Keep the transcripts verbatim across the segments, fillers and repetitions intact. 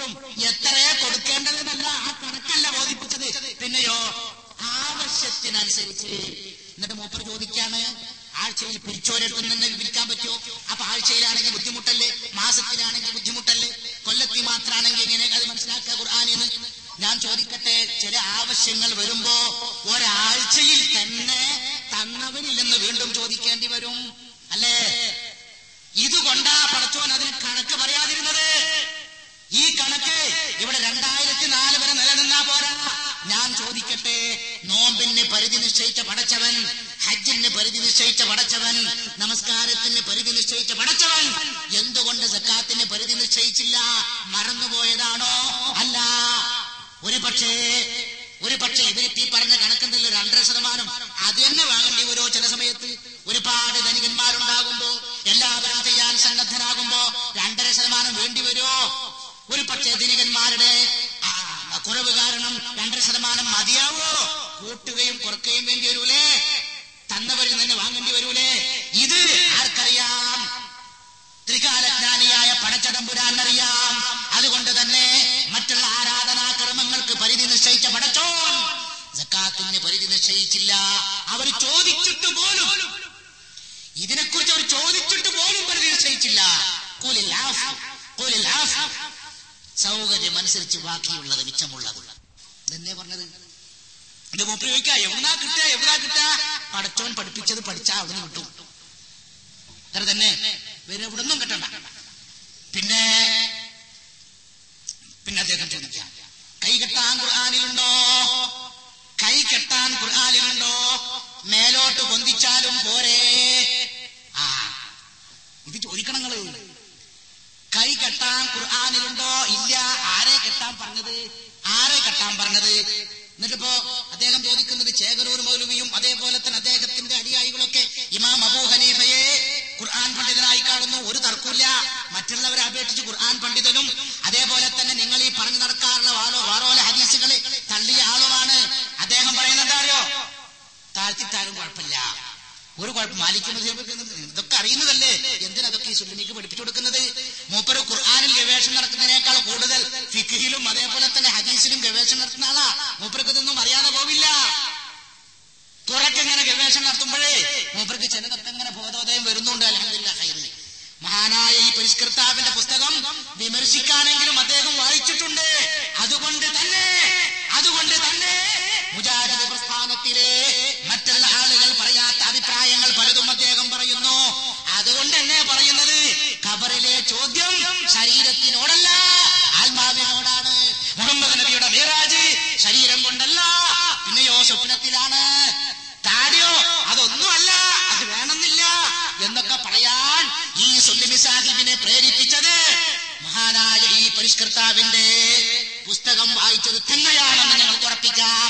എത്രയെ കൊടുക്കേണ്ടതെന്നല്ല, ആ കണക്കല്ല ബോധിപ്പിച്ചത്. പിന്നെയോ ആവശ്യത്തിനനുസരിച്ച്. എന്നിട്ട് മൂപ്പർ ചോദിക്കാണ്, ആഴ്ചയിൽ പിരിച്ചോരെടുത്ത് തന്നെ വിൽക്കാൻ പറ്റുമോ? അപ്പൊ ആഴ്ചയിലാണെങ്കിൽ ബുദ്ധിമുട്ടല്ലേ, മാസത്തിലാണെങ്കിൽ ബുദ്ധിമുട്ടല്ലേ, കൊല്ലത്തിൽ മാത്രമാണെങ്കിൽ എങ്ങനെ അത് മനസ്സിലാക്കുക ഖുർആനിന്ന്? ഞാൻ ചോദിക്കട്ടെ, ചില ആവശ്യങ്ങൾ വരുമ്പോ ഒരാഴ്ചയിൽ തന്നെ തന്നവനിൽ നിന്ന് വീണ്ടും ചോദിക്കേണ്ടി വരും, അല്ലേ? ഇതുകൊണ്ടാ പടച്ചോൻ അതിന് കണക്ക് പറയാതിരുന്നത്. ഈ കണക്ക് ഇവിടെ രണ്ടായിരത്തി നാല് വരെ നിലനിന്നാ പോരാ. ഞാൻ ചോദിക്കട്ടെ, നോമ്പിന് പരിധി നിശ്ചയിച്ച പടച്ചവൻ, ഹജ്ജിന് പരിധി നിശ്ചയിച്ച പടച്ചവൻ, നമസ്കാരത്തിന് പരിധി നിശ്ചയിച്ച പടച്ചവൻ എന്തുകൊണ്ട് സക്കാത്തിന് പരിധി നിശ്ചയിച്ചില്ല? മറന്നുപോയതാണോ? അല്ല. ഒരു പക്ഷേ ഒരു പക്ഷേ ഇവരിപ്പ ഈ പറഞ്ഞ കണക്കെന്തല്ലോ രണ്ടര ശതമാനം അത് തന്നെ വാങ്ങേണ്ടി വരുമോ? ചില സമയത്ത് ഒരുപാട് ധനികന്മാരുണ്ടാകുമ്പോ, എല്ലാവരും ചെയ്യാൻ സന്നദ്ധരാകുമ്പോ രണ്ടര ശതമാനം വേണ്ടി വരുമോ? ഒരു പക്ഷേ ധനികന്മാരുടെ കുറവ് കാരണം രണ്ടര ശതമാനം മതിയാവോ? കൂട്ടുകയും കുറക്കുകയും വേണ്ടി വരൂലേ? തന്നവരിൽ തന്നെ വാങ്ങേണ്ടി വരൂലേ? ഇത് ആർക്കറിയാം? ത്രികാലജ്ഞാനിയായ പടച്ചതമ്പുരാനറിയാം. അതുകൊണ്ട് തന്നെ മറ്റുള്ള ആരാധനാ കർമ്മങ്ങൾക്ക് പരിധി നിശ്ചയിച്ച പടച്ചോൻ സക്കാത്തിന് പരിധി നിശ്ചയിച്ചില്ല. അവർ ചോദിച്ചിട്ട് പോലും, ഇതിനെക്കുറിച്ച് അവർ ചോദിച്ചിട്ട് പോലും പരിധി നിശ്ചയിച്ചില്ല. സൗകര്യം അനുസരിച്ച് ബാക്കിയുള്ളത് മിച്ചമുള്ളത് തന്നെ പറഞ്ഞത്. എന്റെ മൂപ്പര് ചോദിക്കുക, എവിടാ കിട്ടുക എവിടാ കിട്ടുക? പടച്ചോൻ പഠിപ്പിച്ചത് പഠിച്ചാ അവിടുന്ന് കിട്ടും. അത്ര തന്നെ, വേറെ എവിടുന്നും കിട്ടണ്ട. പിന്നെ പിന്നെ അദ്ദേഹം ചോദിക്കാം, കൈ കെട്ടാൻ ഖുർആനിലുണ്ടോ? കൈ കെട്ടാൻ ഖുർആനിലുണ്ടോ? മേലോട്ട് പൊന്തിച്ചാലും പോരെ? ആ ഇത് ചോദിക്കണം നിങ്ങള്. കൈ കെട്ടാൻ ഖുർആനിലുണ്ടോ? ഇല്ല. ആരെ കെട്ടാൻ പറഞ്ഞത്? ആരെ കെട്ടാൻ പറഞ്ഞത്? എന്നിട്ടിപ്പോ അദ്ദേഹം ചോദിക്കുന്നത്, ചേകരൂർ മൗലവിയും അതേപോലെ തന്നെ അദ്ദേഹത്തിന്റെ അനുയായികളൊക്കെ ഇമാം അബൂ ഹനീഫയെ ഖുർആൻ പണ്ഡിതനായി കാണുന്നു. ഒരു തർക്കമില്ല. മറ്റുള്ളവരെ അപേക്ഷിച്ച് ഖുർആൻ പണ്ഡിതനും അതേപോലെ തന്നെ നിങ്ങൾ ഈ പറഞ്ഞു നടക്കാറുള്ള വാറോ വാറോല ഹദീസുകളെ തള്ളിയ ആളുമാണ്. അദ്ദേഹം പറയുന്നത് എന്താ അറിയോ? താഴ്ത്തിട്ടാലും കുഴപ്പമില്ല, ഒരു കുഴപ്പം. മാലിക്കുന്നത് ഇതൊക്കെ അറിയുന്നതല്ലേ, എന്തിനതൊക്കെ ഈ സുന്നിക്ക് പഠിപ്പിച്ചു കൊടുക്കുന്നത്? മൂപ്പര് ഖുർആനിൽ ഗവേഷണം നടത്തുന്നതിനേക്കാൾ കൂടുതൽ ഫിഖ്ഹിലും അതേപോലെ തന്നെ ഹദീസിലും ഗവേഷണം നടത്തുന്ന ആളാ. മൂപ്പർക്ക് ഇതൊന്നും അറിയാതെ പോവില്ല. തുറക്കെങ്ങനെ ഗവേഷണം നടത്തുമ്പോഴേ മൂപ്പർക്ക് ചിലതൊക്കെ ഇങ്ങനെ ബോധോദയം വരുന്നുണ്ട്. അൽഹംദുലില്ലാഹ് ഖൈർ. മഹാനായ ഈ പരിഷ്കർത്താവിന്റെ പുസ്തകം വിമർശിക്കാനെങ്കിലും അദ്ദേഹം വായിച്ചിട്ടുണ്ട്. അതുകൊണ്ട് തന്നെ അതുകൊണ്ട് തന്നെ മുജാഹിദ് പ്രസ്ഥാനത്തിലെ മറ്റുള്ള ആളുകൾ പറയാത്ത അഭിപ്രായങ്ങൾ പലതും അദ്ദേഹം പറയുന്നു. അതുകൊണ്ട് തന്നെ പറയുന്നത്, ഖബറിലെ ചോദ്യം ശരീരത്തിനോടല്ല ആത്മാവിനോടാണ്. മുഹമ്മദ് നബിയുടെ മിഅ്റാജ് ശരീരം കൊണ്ടല്ല, പിന്നെയോ സ്വപ്നത്തിലാണ്. താടിയോ അതൊന്നുമല്ല, അത് വേണമെന്നില്ല എന്നൊക്കെ പറയാൻ ഈ സുല്ലമി സാഹിബിനെ പ്രേരിപ്പിച്ചത് മഹാനായ ഈ പരിഷ്കർത്താവിന്റെ പുസ്തകം വായിച്ചത് തന്നെയാണെന്ന് ഞങ്ങൾക്ക് ഉറപ്പിക്കാം.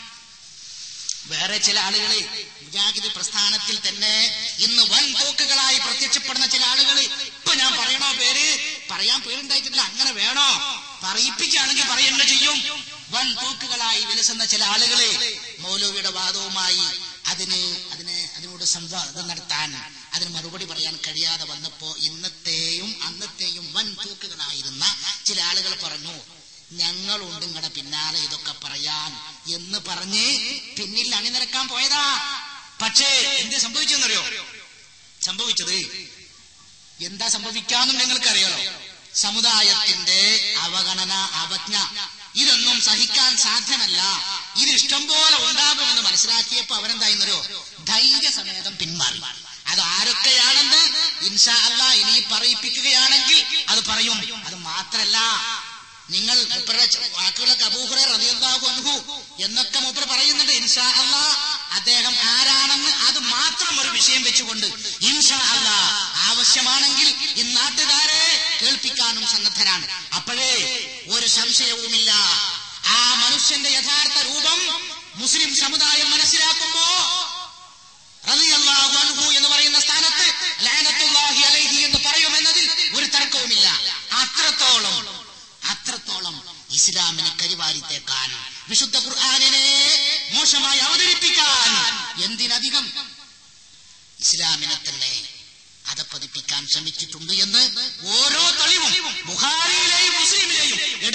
വേറെ ചില ആളുകള് മുജാഹിദ് പ്രസ്ഥാനത്തിൽ തന്നെ ഇന്ന് വൻ തോക്കുകളായി പ്രത്യക്ഷപ്പെടുന്ന ചില ആളുകള്, ഇപ്പൊ ഞാൻ പറയണോ പേര്? പറയാൻ പേരുണ്ടായിട്ടില്ല. അങ്ങനെ വേണോ? പറയിപ്പിക്കുകയാണെങ്കിൽ പറയുന്ന ചെയ്യും. വൻ തോക്കുകളായി വിലസുന്ന ചില ആളുകള് മൗലവിയുടെ വാദവുമായി അതിന് അതിന് അതിനോട് സംവാദം നടത്താൻ, അതിന് മറുപടി പറയാൻ കഴിയാതെ വന്നപ്പോ ഇന്നത്തെയും അന്നത്തെയും വൻ തോക്കുകളായിരുന്ന ചില ആളുകൾ പറഞ്ഞു, ഞങ്ങളുണ്ട് നിങ്ങളുടെ പിന്നാലെ ഇതൊക്കെ പറയാൻ എന്ന് പറഞ്ഞ് പിന്നിൽ അണിനിരക്കാൻ പോയതാ. പക്ഷേ എന്ത് സംഭവിച്ചെന്നറിയോ? സംഭവിച്ചത് എന്താ സംഭവിക്കാന്നും നിങ്ങൾക്കറിയാലോ. സമുദായത്തിന്റെ അവഗണന, അവജ്ഞ, ഇതൊന്നും സഹിക്കാൻ സാധ്യമല്ല. ഇത് ഇഷ്ടം പോലെ ഉണ്ടാകുമെന്ന് മനസ്സിലാക്കിയപ്പോ അവരെന്തായിരുന്നോ ധൈര്യസമേതം പിന്മാറി. അത് ആരൊക്കെയാണെന്ന് ഇൻഷാ അല്ലാഹ് ഇനി പറയിപ്പിക്കുകയാണെങ്കിൽ അത് പറയും. അത് മാത്രല്ല, നിങ്ങൾ മൂപ്പരുടെ വാക്കുകളൊക്കെ അബൂ ഹുറൈറ റളിയല്ലാഹു അൻഹു എന്നൊക്കെ മൂപ്പർ പറയുന്നുണ്ട്. ഇൻഷാ അല്ലാഹ് അദ്ദേഹം ആരാണെന്ന് അത് മാത്രം ഒരു വിഷയം വെച്ചുകൊണ്ട് ഇൻഷാ അല്ലാഹ് ആവശ്യമാണെങ്കിൽ ഈ നാട്ടുകാരെ കേൾപ്പിക്കാനും സന്നദ്ധരാണ്. അപ്പോഴേ ഒരു സംശയവുമില്ല, ആ മനുഷ്യന്റെ യഥാർത്ഥ രൂപം മുസ്ലിം സമുദായം മനസ്സിലാക്കുമ്പോ റളിയല്ലാഹു അൻഹു എന്ന് പറയുന്ന സ്ഥാനത്ത് ലഅനത്തുല്ലാഹി അലൈഹി എന്ന് പറയുമെന്നതിൽ ഒരു തർക്കവുമില്ല. അത്രത്തോളം അത്രത്തോളം ഇസ്ലാമിനെ കരിവാരിത്തേക്കാൻ, വിശുദ്ധ ഖുർആനിനെ മോശമായി അവതരിപ്പിക്കാൻ, എന്തിനധികം ഇസ്ലാമിനെ തന്നെ അധപ്പതിപ്പിക്കാൻ ശ്രമിച്ചിട്ടുണ്ട് എന്ന് ഓരോ തെളിവും ബുഖാരിയിലെയും മുസ്ലിമിലെയും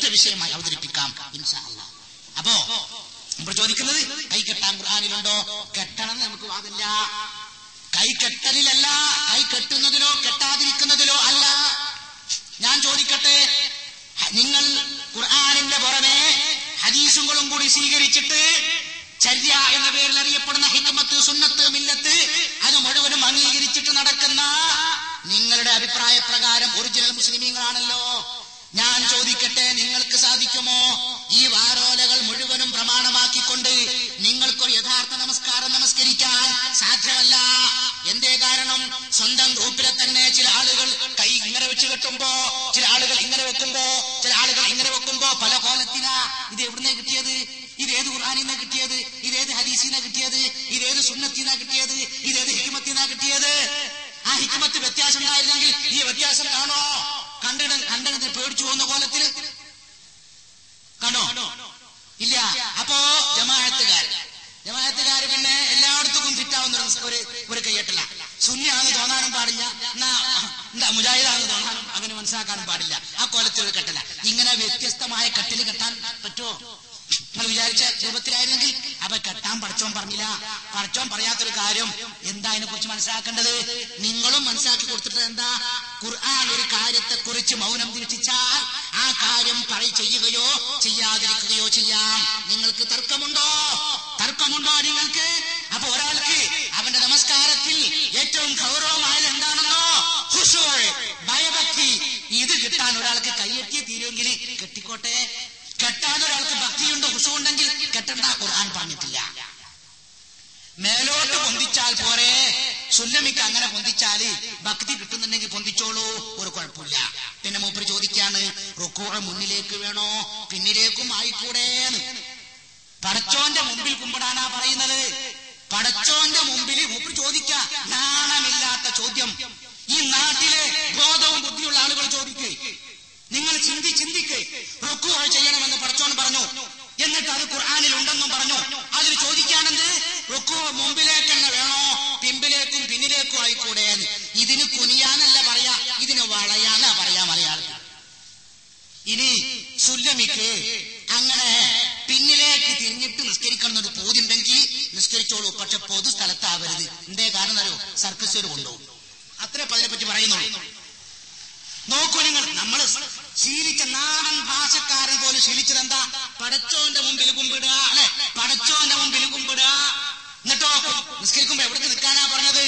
വിഷയമായി അവതരിപ്പിക്കാം ഇൻഷാ അല്ലാഹ്. അപ്പോ നമ്മൾ ചോദിക്കുന്നത് കൈ കെട്ടാൻ ഖുർആനിലുണ്ടോ? കെട്ടണം നമുക്ക് വാദില്ല. കൈ കെട്ടലിലല്ല, കൈ കെട്ടുന്നതിലോ കെട്ടാതിരിക്കുന്നതിലോ അല്ല. ഞാൻ ചോദിക്കട്ടെ, നിങ്ങൾ ഖുർആനിന്റെ പുറമെ ഹദീസുകളും കൂടി സ്വീകരിച്ചിട്ട് ചര്യ എന്ന പേരിൽ അറിയപ്പെടുന്ന ഹിക്മത്ത്, സുന്നത്ത്, മില്ലത്ത് അത് മുഴുവനും അംഗീകരിച്ചിട്ട് നടക്കുന്ന നിങ്ങളുടെ അഭിപ്രായ പ്രകാരം ഒറിജിനൽ മുസ്ലിമീങ്ങളാണല്ലോ. ഞാൻ ചോദിക്കട്ടെ, നിങ്ങൾക്ക് സാധിക്കുമോ ഈ വാരോലകൾ മുഴുവനും പ്രമാണമാക്കിക്കൊണ്ട് നിങ്ങൾക്കൊരു യഥാർത്ഥ നമസ്കാരം നമസ്കരിക്കാൻ? സാധ്യമല്ല. എന്തേ കാരണം? സ്വന്തം ഗ്രൂപ്പിലെ തന്നെ ചില ആളുകൾ കൈ ഇങ്ങനെ വെച്ച് കെട്ടുമ്പോ, ചില ആളുകൾ ഇങ്ങനെ വെക്കുമ്പോ, ചില ആളുകൾ ഇങ്ങനെ വെക്കുമ്പോ പല കോലത്തിലാ. ഇത് എവിടുന്നേ കിട്ടിയത്? ഇതേത് ഖുർആനിന്നാ കിട്ടിയത്? ഇതേത് ഹദീസിനാ കിട്ടിയത്? ഇതേത് സുന്നത്തിനാ കിട്ടിയത്? ഇതേത് ഹിക്മത്തിനാ കിട്ടിയത്? ആ ഹിക്മത്ത് വ്യത്യാസം ഉണ്ടായിരുന്നെങ്കിൽ ഈ വ്യത്യാസം കാണോ? കണ്ടിട കണ്ടത് പേടിച്ചു പോകുന്ന കോലത്തിൽ കണ്ടോ? ഇല്ല. അപ്പോ ജമാഅത്തുകാർ ജമാഅത്തുകാർ പിന്നെ എല്ലായിടത്തും ഫിറ്റാവുന്ന ഒരു ഒരു കയ്യട്ടല്ല. സുന്നിയാണെന്ന് തോന്നാനും പാടില്ല, എന്നാ എന്താ മുജാഹിദാണെന്ന് തോന്നാനും അങ്ങനെ മനസ്സിലാക്കാനും പാടില്ല. ആ കോലത്തിൽ ഒരു കെട്ടല. ഇങ്ങനെ വ്യത്യസ്തമായ കെട്ടിൽ കെട്ടാൻ പറ്റുമോ? നിങ്ങൾ വിചാരിച്ച രൂപത്തിലായിരുന്നെങ്കിൽ അപ്പൊ കെട്ടാൻ പടച്ചോൻ പറഞ്ഞില്ല. പടച്ചോൻ പറയാത്തൊരു കാര്യം എന്താ അതിനെ കുറിച്ച് മനസ്സിലാക്കേണ്ടത്? നിങ്ങളും മനസ്സിലാക്കി കൊടുത്തിട്ട് എന്താ? ഖുർആൻ ഒരു കാര്യത്തെ കുറിച്ച് മൗനം ദീക്ഷിച്ചാൽ ആ കാര്യം പറ ചെയ്യുകയോ ചെയ്യാതിരിക്കുകയോ ചെയ്യാം. നിങ്ങൾക്ക് തർക്കമുണ്ടോ? തർക്കമുണ്ടോ നിങ്ങൾക്ക്? അപ്പൊ ഒരാൾക്ക് അവന്റെ നമസ്കാരത്തിൽ ഏറ്റവും ഗൗരവമായത് എന്താണെന്നോ? ഖുശൂ, ഭയഭക്തി. ഇത് കിട്ടാൻ ഒരാൾക്ക് കയ്യെത്തിയ തീരുമെങ്കിൽ കെട്ടിക്കോട്ടെ. കെട്ടാൻ ഒരാൾക്ക് ഭക്തിയുണ്ടോ, ഖുശൂ ഉണ്ടെങ്കിൽ കെട്ടണ്ട. ഖുർആൻ പറഞ്ഞിട്ടില്ല. മേലോട്ട് പൊന്തിച്ചാൽ പോരെ. സുല്ലമിക്ക് അങ്ങനെ പൊന്തിച്ചാല് ഭക്തി കിട്ടുന്നുണ്ടെങ്കിൽ പൊന്തിച്ചോളൂ, ഒരു കുഴപ്പമില്ല. പിന്നെ മൂപ്പര് ചോദിക്കാണ്, റുക്കൂ മുന്നിലേക്ക് വേണോ പിന്നിലേക്കും ആയിക്കൂടേന്ന്? പടച്ചോന്റെ മുമ്പിൽ കുമ്പിടാനാ പറയുന്നത്. പടച്ചോന്റെ മുമ്പിൽ മൂപ്പര് ചോദിക്ക, നാണമില്ലാത്ത ചോദ്യം. ഈ നാട്ടിലെ ബോധവും ബുദ്ധിയുള്ള ആളുകൾ ചോദിക്കേ, നിങ്ങൾ ചിന്തി ചിന്തിക്കേ. റുക്കൂ ചെയ്യണമെന്ന് പടച്ചോൻ പറഞ്ഞു, എന്നിട്ട് അത് ഖുർആനിൽ ഉണ്ടെന്നും പറഞ്ഞു. അതിന് ചോദിക്കാണെന്ത്? റുക്കൂ മുമ്പിലേക്ക് തന്നെ വേണോ പിമ്പിലേക്കും പിന്നിലേക്കും ആയിക്കൂടെ? ഇതിന് കുനിയാനല്ല പറയാ, ഇതിന് വളയാനാ പറയാ മലയാളത്തിൽ. ഇനി സുല്ലമിക്ക് അങ്ങനെ പിന്നിലേക്ക് തിരിഞ്ഞിട്ട് നിസ്കരിക്കണം എന്നൊരു പൂതിണ്ടെങ്കിൽ നിസ്കരിച്ചോളൂ. പക്ഷെ പൊതു സ്ഥലത്താവരുത്. എന്തേ കാരണം അറിയോ? സർക്കസുകാർ കൊണ്ടുപോകും. അത്രേ അതിനെപ്പറ്റി പറയുന്നുള്ളൂ. നോക്കൂ നിങ്ങൾ, നമ്മൾ ശീലിച്ച നാടൻ ഭാഷക്കാരൻ പോലും ശീലിച്ചത് എന്താ? പടച്ചോന്റെ മുമ്പിൽ കുമ്പിടുക, അല്ലെ? പടച്ചോന്റെ മുമ്പിൽ കുമ്പിടുക. എന്നിട്ടോ നിസ്കരിക്കുമ്പോ എവിടേക്ക് നിൽക്കാനാ പറഞ്ഞത്?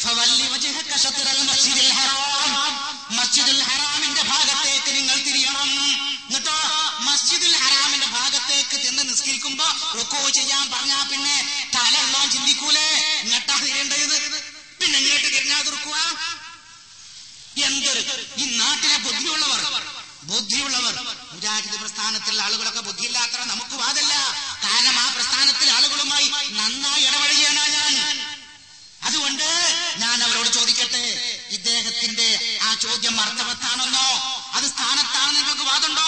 മസ്ജിദുൽ ഹറാമിന്റെ ഭാഗത്തേക്ക് നിങ്ങൾ തിരിയണം. എന്നിട്ടോ മസ്ജിദുൽ ഹറാമിന്റെ ഭാഗത്തേക്ക് ചെന്ന് നിസ്കരിക്കുമ്പോ റുക്കൂ ചെയ്യാൻ പറഞ്ഞാ പിന്നെ തലല്ലോ ചിന്തിക്കൂലേ? ഇങ്ങട്ടാ തിരിയേണ്ടത്, പിന്നെ ഇങ്ങോട്ട് തിരിഞ്ഞാൽ റുക്കുക. എന്തൊരു ഈ നാട്ടിലെ ബുദ്ധിയുള്ളവർ ബുദ്ധിയുള്ളവർ മുജാഹിദ് പ്രസ്ഥാനത്തിലുള്ള ആളുകളൊക്കെ ബുദ്ധിയില്ലാത്ത നമുക്ക് വാദല്ല. കാരണം ആ പ്രസ്ഥാനത്തിലെ ആളുകളുമായി നന്നായി ഇടപഴകിയാണ് ഞാൻ. അതുകൊണ്ട് ഞാൻ അവരോട് ചോദിക്കട്ടെ, ഇദ്ദേഹത്തിന്റെ ആ ചോദ്യം അർത്ഥവത്താണെന്നോ അത് സ്ഥാനത്താണെന്ന് നിങ്ങൾക്ക് വാദമുണ്ടോ?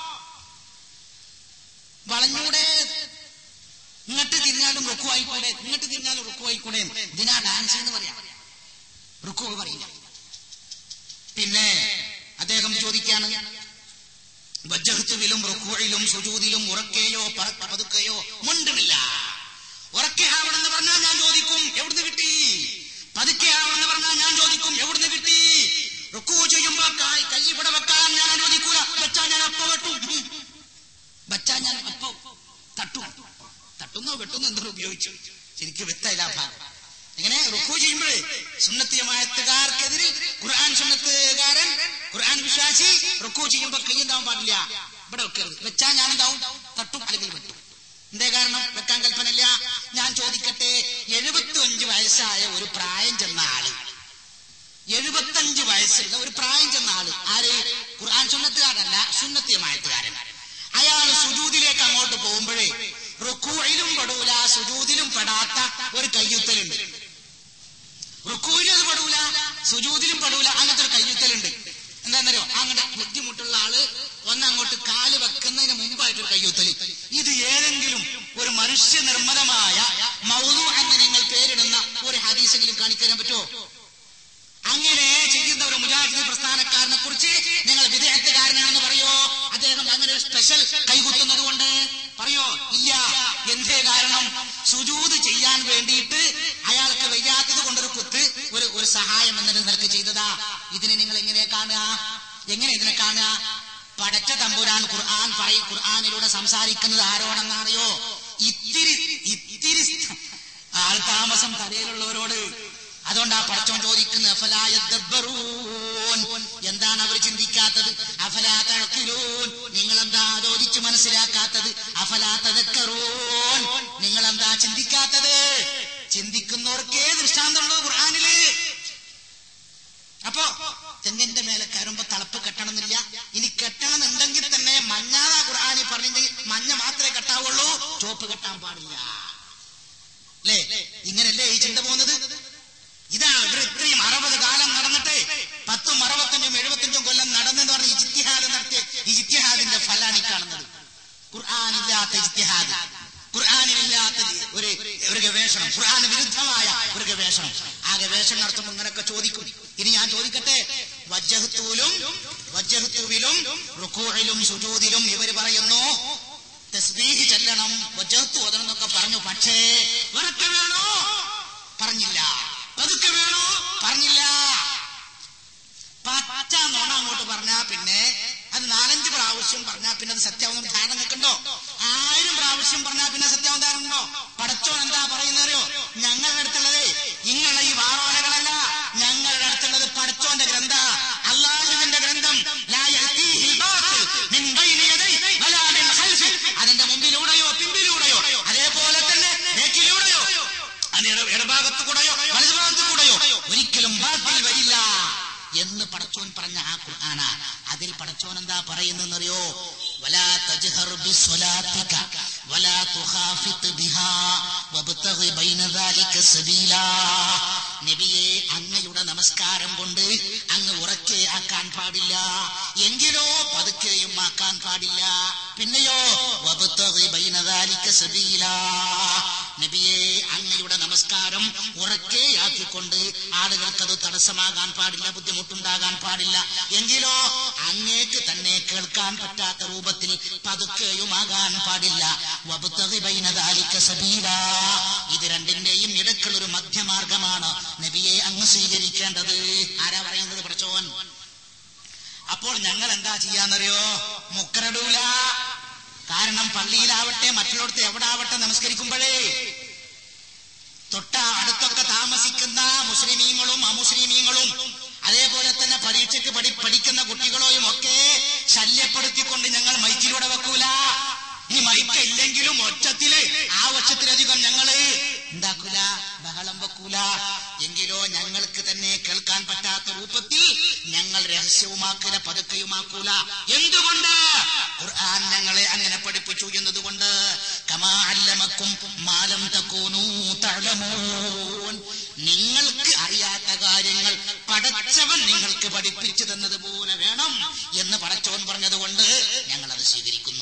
വളഞ്ഞൂടെ? ഇങ്ങോട്ട് തിരിഞ്ഞാലും റുക്കു ആയിക്കൂടെ, ഇങ്ങോട്ട് തിരിഞ്ഞാലും റുക്കു ആയിക്കൂടെ? ഇതിനാ ഡാൻസ് എന്ന് പറയാം, റുക്കു പറയില്ല. പിന്നെ അദ്ദേഹം ചോദിക്കാണ്, വജ്ജഹ്തുവിലും റുക്കൂഇലും സുജൂദിലും ഉറക്കെയോ പതുക്കെയോ മുണ്ടുമില്ല. ഉറക്കെ ആവണമെന്ന് പറഞ്ഞാൽ ഞാൻ ചോദിക്കും എവിടുന്ന് കിട്ടി? പതുക്കെ ആവണമെന്ന് പറഞ്ഞാൽ ഞാൻ ചോദിക്കും എവിടുന്ന് കിട്ടി? റുക്കൂ ചെയ്യുമ്പോ കൈ ഇവിടെ വെക്കാൻ ഞാൻ അനുവദിക്കൂല. വെച്ചാ ഞാൻ അപ്പ വെട്ടും, വെച്ചാ ഞാൻ അപ്പ തട്ടും. തട്ടുന്നോ വെട്ടുന്നോ എന്തോ ഉപയോഗിച്ചു, ശരിക്കും വ്യക്തമില്ല ഭാഗം. ഇങ്ങനെ റുക്കൂ ചെയ്യുമ്പോഴേ സുന്നത്തിയമായത്തുകാർക്കെതിരെ ഖുർആൻ സുന്നത്തുകാരൻ ഖുർആൻ വിശ്വാസി റുക്കൂ ചെയ്യുമ്പോ കൈ എന്താവാൻ പാടില്ല, ഇവിടെ വെക്കരുത്. വെച്ചാൽ ഞാൻ എന്താവും? തട്ടും അല്ലെങ്കിൽ വെട്ടും. എന്തേ കാരണം? വെക്കാൻ കൽപ്പനയില്ല. ഞാൻ ചോദിക്കട്ടെ, എഴുപത്തി അഞ്ച് വയസ്സായ ഒരു പ്രായം ചെന്ന ആള്, എഴുപത്തഞ്ച് വയസ്സുള്ള ഒരു പ്രായം ചെന്ന ആള്, ആര്? ഖുർആൻ സുന്നത്തുകാരനല്ല, സുന്നത്തിയമായത്തുകാരൻ. അയാൾ സുജൂദിലേക്ക് അങ്ങോട്ട് പോകുമ്പോഴേ റുക്കൂയിലും പെടൂല സുജൂദിലും പെടാത്ത ഒരു കയ്യുത്തലുണ്ട്. റുക്കൂയിലും അത് പെടൂല സുജൂദിലും പെടൂല, അങ്ങനത്തെ ഒരു കയ്യുത്തലുണ്ട്. എന്താണെന്നറിയോ? അങ്ങനെ ബുദ്ധിമുട്ടുള്ള ആള് ഒന്നങ്ങോട്ട് കാല് വെക്കുന്നതിന് മുമ്പായിട്ടൊരു കയ്യുത്തല്. ഇത് ഏതെങ്കിലും ഒരു മനുഷ്യ നിർമ്മിതമായ മൗദൂ എന്ന് നിങ്ങൾ പേരിടുന്ന ഒരു ഹദീസെങ്കിലും കാണിക്കാൻ പറ്റുമോ? അങ്ങനെ ചെയ്യുന്ന ഒരു മുജാഹിദ് പ്രസ്ഥാനക്കാരനെ കുറിച്ച് നിങ്ങൾ വിദേഹത്തുകാരനാണെന്ന് പറയോ? അദ്ദേഹം അദ്ദേഹം അങ്ങനെ ഒരു സ്പെഷ്യൽ കൈകുത്തുന്നത് കൊണ്ട്? പറയോ? ഇല്ല. എന്തേ കാരണം? സുജൂദ് ചെയ്യാൻ വേണ്ടിയിട്ട് അയാൾക്ക് വയ്യാത്തത് കൊണ്ടൊരു കുത്ത്, ഒരു ഒരു സഹായം എന്നൊരു നിലക്ക് ചെയ്തതാ. ഇതിനെ നിങ്ങൾ എങ്ങനെ കാണുക? എങ്ങനെ ഇതിനെ കാണുക? പടച്ച തമ്പുരാൻ ഖുർആൻ പറയും, ഖുർആനിലൂടെ സംസാരിക്കുന്നത് ആരോടെന്നറിയോ? ഇത്തിരി ഇത്തിരി ആൾ താമസം തലയിലുള്ളവരോട്. അതുകൊണ്ടാ പടച്ചോൻ ചോദിക്കുന്നത്, അഫലാ യദ്ദബ്ബറൂൻ, എന്താണ് അവർ ചിന്തിക്കാത്തത്? അഫലാ തഅഖിലൂൻ, നിങ്ങളെന്താ ആലോചിച്ച് മനസ്സിലാക്കാത്തത്? അഫലാ തദക്കറൂൻ, നിങ്ങളെന്താ ചിന്തിക്കാത്തത്? ചിന്തിക്കുന്നവർക്കേ ദൃഷ്ടാന്തമുള്ളൂ ഖുർആനില്. അപ്പോ തെങ്ങിന്റെ മേലെ കയറുമ്പോ തളപ്പ് കെട്ടണമെന്നില്ല. ഇനി കെട്ടണമെന്നുണ്ടെങ്കിൽ തന്നെ മഞ്ഞാതാ ഖുർആനി പറഞ്ഞെങ്കിൽ മഞ്ഞ മാത്രമേ കെട്ടാവുള്ളൂ, ചുവപ്പ് കെട്ടാൻ പാടില്ല. അല്ലേ? ഇങ്ങനല്ലേ ഈ ചിന്ത പോകുന്നത്? ഇതാ ഇവർ ഇത്രയും അറുപത് കാലം നടന്നിട്ട് പത്തും അറുപത്തഞ്ചും എഴുപത്തഞ്ചും കൊല്ലം നടന്നെന്ന് പറഞ്ഞ് ഇജ്തിഹാദ് നടത്തിയ ഈ ഇജ്തിഹാദിന്റെ ഫലാണ് കാണുന്നത്. ഖുർആനില്ലാത്ത ഇജ്തിഹാദ്, ഖുർആനിലില്ലാത്ത ഒരു ഒരു ഗവേഷണം, ഖുർആന് വിരുദ്ധമായ ഒരു ഗവേഷണം. ആ ഗവേഷണം നടത്തുമ്പോൾ ഇങ്ങനൊക്കെ ചോദിക്കും. ഇനി ഞാൻ ചോദിക്കട്ടെ, വജ്ജഹ്തൂലും വജ്ജഹ്തുവിലും റുകൂഇലും സുജൂദിലും ഇവർ പറയുന്നു തസ്ബീഹ് ചെല്ലണം, വജ്ജഹ്തു ഓതണം എന്നൊക്കെ പറഞ്ഞു. പക്ഷേ ഉറക്കെ വേണോ? പറഞ്ഞില്ല. പതുക്കെ വേണോ? പറഞ്ഞില്ല. പച്ച നോണ അങ്ങോട്ട് പറഞ്ഞാ പിന്നെ അത് നാലഞ്ച് പ്രാവശ്യം പറഞ്ഞാൽ പിന്നെ അത് സത്യാവെന്ന് ധാരണ നിൽക്കണ്ടോ? ആയിരം പ്രാവശ്യം പറഞ്ഞാൽ പിന്നെ സത്യാവൻ ധാരണ ഉണ്ടോ? പടച്ചോൻ എന്താ പറയുന്നറിയോ? ഞങ്ങളുടെ അടുത്തുള്ളത് ഇങ്ങളെ ഈ വാറോലകളല്ല, ഞങ്ങളുടെ അടുത്തുള്ളത് പടച്ചോന്റെ ഗ്രന്ഥ, അല്ലാഹുവിന്റെ ഗ്രന്ഥം. അതിന്റെ മുമ്പിലൂടെയോ പിമ്പിലൂടെയോ അതേപോലെ തന്നെ ബേക്കിലൂടെയോ ഇടഭാഗത്തു കൂടെയോ വലതുഭാഗത്തു കൂടെയോ ഒരിക്കലും ബാത്തിൽ വരില്ല എന്ന് പടച്ചോൻ പറഞ്ഞ ആ ഖുർആന. അതിൽ പടച്ചോൻ എന്താ പറയുന്നറിയോ? വലാ തജ്ഹർ ബിസ്വലാത്തിക വലാ തുഖാഫിത് ബിഹാ വബ്തഗി ബൈന ദാലിക സബീലാ. നബിയെ, അങ്ങയുടെ നമസ്കാരം കൊണ്ട് അങ്ങ് ഉറക്കെ ആക്കാൻ പാടില്ല, എങ്കിലോ പതുക്കെയും ആക്കാൻ പാടില്ല. പിന്നെയോ വബ്തഗി ബൈന ദാലിക സബീലാ. നബിയെ, അങ്ങയുടെ നമസ്കാരം ഉറക്കെയാക്കിക്കൊണ്ട് ആളുകൾക്കത് തടസ്സമാകാൻ പാടില്ല, ബുദ്ധിമുട്ടുണ്ടാകാൻ പാടില്ല. എങ്കിലോ അങ്ങേക്ക് തന്നെ കേൾക്കാൻ പറ്റാത്ത രൂപത്തിൽ പതുക്കെയുമാകാൻ പാടില്ല. വബ്തഗി ബൈന ദാലിക സബീലാ. ഇത് രണ്ടിന്റെയും ഇടയ്ക്കുള്ളൊരു മധ്യമാർഗമാണ് നബിയെ അങ്ങ് സ്വീകരിക്കേണ്ടത്. ആരാ പറയുന്നത്? പടച്ചോൻ. അപ്പോൾ ഞങ്ങൾ എന്താ ചെയ്യാന്നറിയോ? മുക്കരടൂല. കാരണം പള്ളിയിലാവട്ടെ മറ്റുള്ളടത്ത് എവിടാവട്ടെ നമസ്കരിക്കുമ്പോഴേ തൊട്ട അടുത്തൊക്കെ താമസിക്കുന്ന മുസ്ലിമീങ്ങളും അമുസ്ലിമീങ്ങളും അതേപോലെ തന്നെ പരീക്ഷയ്ക്ക് പഠി പഠിക്കുന്ന കുട്ടികളെയും ഒക്കെ ശല്യപ്പെടുത്തിക്കൊണ്ട് ഞങ്ങൾ മൈക്കിലൂടെ വെക്കൂല. ഈ മൈക്ക് ഇല്ലെങ്കിലും ഒച്ചത്തില് ആവശ്യത്തിലധികം ഞങ്ങള് ഉണ്ടാക്കൂല, ബഹളം വെക്കൂല. എങ്കിലോ ഞങ്ങൾക്ക് തന്നെ കേൾക്കാൻ പറ്റാത്ത രൂപത്തിൽ ഞങ്ങൾ രഹസ്യവുമാക്കില്ല, പതുക്കെയുമാക്കൂല. എന്തുകൊണ്ട്? ഖുർആൻ ഞങ്ങളെ അങ്ങനെ പഠിപ്പിച്ചു എന്നതുകൊണ്ട്. കമാ അല്ലമക്കും മാ ലം തകൂനൂ തഅലമൂൻ. നിങ്ങൾക്ക് അറിയാത്ത കാര്യങ്ങൾ പടച്ചവൻ നിങ്ങൾക്ക് പഠിപ്പിച്ചു തന്നതുപോലെ വേണം എന്ന് പടച്ചവൻ പറഞ്ഞതുകൊണ്ട് ഞങ്ങൾ അത് സ്വീകരിക്കുന്നു.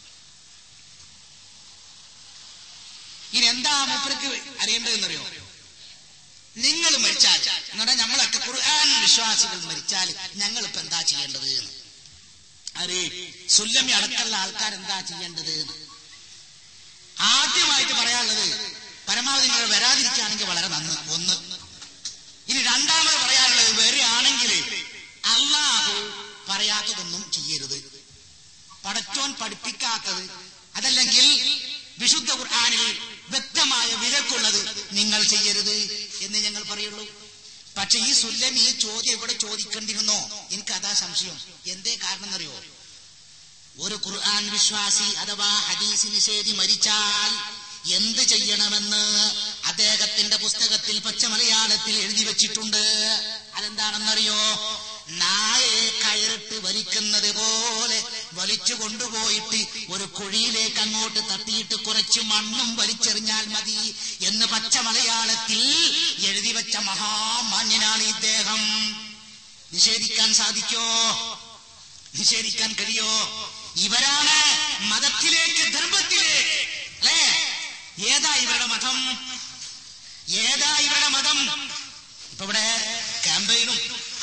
ഇനി എന്താ മൂപ്പർക്ക് അറിയേണ്ടതെന്നറിയോ? നിങ്ങൾ മരിച്ചാൽ എന്ന് പറഞ്ഞാൽ നമ്മളൊക്കെ ഖുർആൻ വിശ്വാസികൾ മരിച്ചാൽ ഞങ്ങളിപ്പോ എന്താ ചെയ്യേണ്ടത്? അരെ സുല്ലമി അടക്കമുള്ള ആൾക്കാർ എന്താ ചെയ്യേണ്ടത്? ആദ്യമായിട്ട് പറയാനുള്ളത്, പരമാവധി നിങ്ങൾ വരാതിരിക്കുകയാണെങ്കിൽ വളരെ നന്ന്. ഒന്ന്. ഇനി രണ്ടാമത് പറയാനുള്ളത്, വരികയാണെങ്കിൽ അല്ലാഹു പറയാത്തതൊന്നും ചെയ്യരുത്. പടച്ചോൻ പഠിപ്പിക്കാത്തത് അതല്ലെങ്കിൽ വിശുദ്ധ ഖുർആനിൽ വ്യക്തമായ വിലക്കുള്ളത് നിങ്ങൾ ചെയ്യരുത് എന്ന് ഞങ്ങൾ പറയുള്ളൂ. പക്ഷെ ഈ സുല്ലമി ഈ ചോദ്യം ഇവിടെ ചോദിക്കേണ്ടിരുന്നോ? എനിക്ക് അതാ സംശയം. എന്തേ കാരണം എന്നറിയോ? ഒരു ഖുർആൻ വിശ്വാസി അഥവാ ഹദീസ് നിഷേധി മരിച്ചാൽ എന്ത് ചെയ്യണമെന്ന് അദ്ദേഹത്തിന്റെ പുസ്തകത്തിൽ പച്ചമലയാളത്തിൽ എഴുതി വെച്ചിട്ടുണ്ട്. അതെന്താണെന്നറിയോ? നായെ കയറിട്ട് വലിക്കുന്നത് പോലെ വലിച്ചു കൊണ്ടുപോയിട്ട് ഒരു കുഴിയിലേക്ക് അങ്ങോട്ട് തട്ടിയിട്ട് കുറച്ച് മണ്ണും വലിച്ചെറിഞ്ഞാൽ മതി എന്ന് പച്ചമലയാളത്തിൽ എഴുതി വെച്ച മഹാമാന്യനാണ് ഇദ്ദേഹം. നിഷേധിക്കാൻ സാധിക്കോ? നിഷേധിക്കാൻ കഴിയോ? ഇവരാണ് മതത്തിലേക്ക്, ധർമ്മത്തിലേക്ക്. അല്ലേ? ഏതാ ഇവരുടെ മതം? ഏതാ ഇവരുടെ മതം? ഇപ്പൊ ഇവിടെ ക്യാമ്പയിനും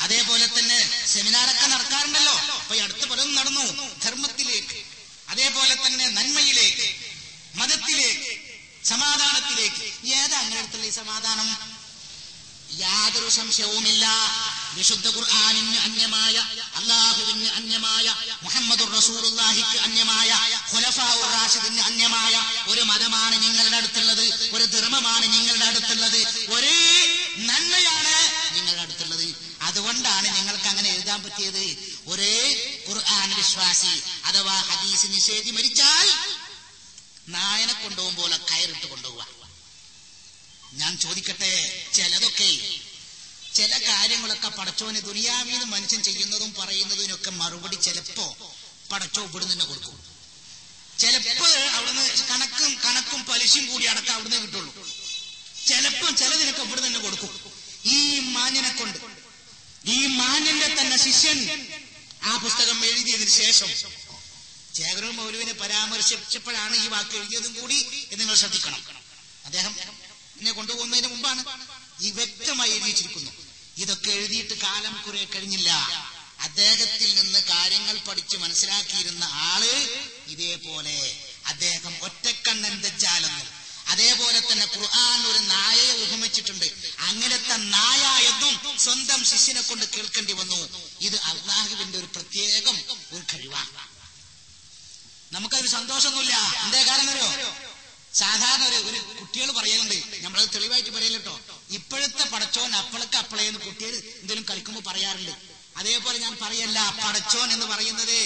അതേപോലെ തന്നെ സെമിനാറൊക്കെ നടക്കാറുണ്ടല്ലോ. അപ്പൊ ഈ അടുത്ത പലതും നടന്നു. ധർമ്മത്തിലേക്ക്, അതേപോലെ തന്നെ നന്മയിലേക്ക്, മതത്തിലേക്ക്, സമാധാനത്തിലേക്ക്. ഏതാ അങ്ങനെ അടുത്തുള്ള ഈ സമാധാനം? യാതൊരു സംശയവുമില്ല. വിശുദ്ധ ഖുർആനിന് അന്യമായ, അല്ലാഹുവിന് അന്യമായ, മുഹമ്മദുർ റസൂലുള്ളാഹിക്ക് അന്യമായ, ഖുലഫാഉർ റാഷിദിന് അന്യമായ ഒരു മതമാണ് നിങ്ങളുടെ അടുത്തുള്ളത്, ഒരു ധർമ്മമാണ് നിങ്ങളുടെ അടുത്തുള്ളത്, ഒരേ നന്മയാണ് നിങ്ങളുടെ അടുത്തുള്ളത്. അതുകൊണ്ടാണ് നിങ്ങൾക്ക് അങ്ങനെ എഴുതാൻ പറ്റിയത്. ഒരേ ഖുർആൻ വിശ്വാസി അഥവാ ഹദീസ് നിഷേധി മരിച്ചാൽ നായനെ കൊണ്ടുപോകുമ്പോലെ കയറിട്ട് കൊണ്ടുപോവുക. ഞാൻ ചോദിക്കട്ടെ, ചിലതൊക്കെ ചില കാര്യങ്ങളൊക്കെ പടച്ചോന് ദുനിയാവിന് മനുഷ്യൻ ചെയ്യുന്നതും പറയുന്നതിനൊക്കെ മറുപടി ചിലപ്പോ പടച്ചോ ഇവിടുന്ന് തന്നെ കൊടുക്കും. ചിലപ്പോ അവിടുന്ന് കണക്കും കണക്കും പലിശയും കൂടി അടക്കം അവിടുന്ന് കിട്ടുള്ളൂ. ചിലപ്പോ ചിലതിനൊക്കെ ഇവിടുന്ന് തന്നെ കൊടുക്കും. ഈ മാന്യനെ കൊണ്ട്, ഈ മാന്യന്റെ തന്നെ ശിഷ്യൻ ആ പുസ്തകം എഴുതിയതിനു ശേഷം ചേകരൂർ മൗലവിനെ പരാമർശിച്ചപ്പോഴാണ് ഈ വാക്ക് എഴുതിയതും കൂടി നിങ്ങൾ ശ്രദ്ധിക്കണം. അദ്ദേഹം എന്നെ കൊണ്ടുപോകുന്നതിന് മുമ്പാണ് ഈ വ്യക്തമായി എഴുതിച്ചിരിക്കുന്നു. ഇതൊക്കെ എഴുതിയിട്ട് കാലം കുറെ കഴിഞ്ഞില്ല. അദ്ദേഹത്തിൽ നിന്ന് കാര്യങ്ങൾ പഠിച്ച് മനസ്സിലാക്കിയിരുന്ന ആള് ഇതേപോലെ അദ്ദേഹം ഒറ്റക്കണ്ണൻ ദജ്ജാലെന്നും അതേപോലെ തന്നെ ഖുർആൻ ഒരു നായയെ ഉപമിച്ചിട്ടുണ്ട്. അങ്ങനത്തെ നായ എന്നും സ്വന്തം ശിഷ്യനെ കൊണ്ട് കേൾക്കേണ്ടി വന്നു. ഇത് അല്ലാഹുവിന്റെ ഒരു പ്രത്യേകം ഒരു കഴിവാണ്. നമുക്കതൊരു സന്തോഷമൊന്നുമില്ല. എന്തേ കാരണം അറിയോ? സാധാരണ ഒരു ഒരു കുട്ടികൾ പറയലുണ്ട്, നമ്മളത് തെളിവായിട്ട് പറയല്ലോ, ഇപ്പോഴത്തെ പടച്ചോൻ അപ്പളക്ക് അപ്പളയെന്ന് കുട്ടികൾ എന്തെങ്കിലും കളിക്കുമ്പോൾ പറയാറുണ്ട്. അതേപോലെ ഞാൻ പറയല്ല, പടച്ചോൻ എന്ന് പറയുന്നത്